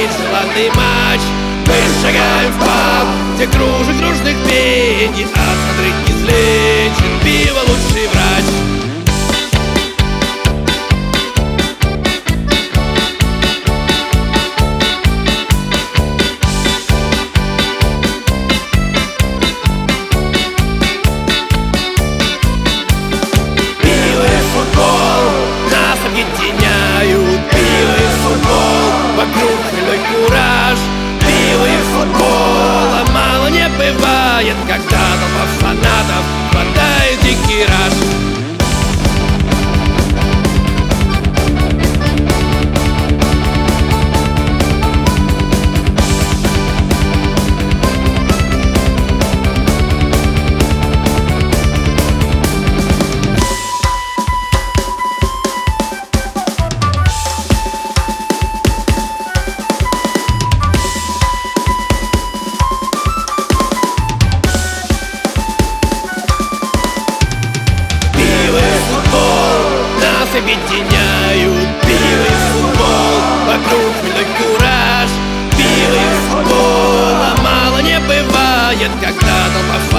подарить желанный матч. Мы шагаем в паб, где кружит дружных пений, от ходрык излечен пиво лучший врач. Вокруг хмельной кураж, пиво и футбола мало не бывает, когда толпа фанатов хватает дикий раж. Объединяют пиво и футбол, вокруг хмельной кураж. Пиво и футбола мало не бывает, когда толпа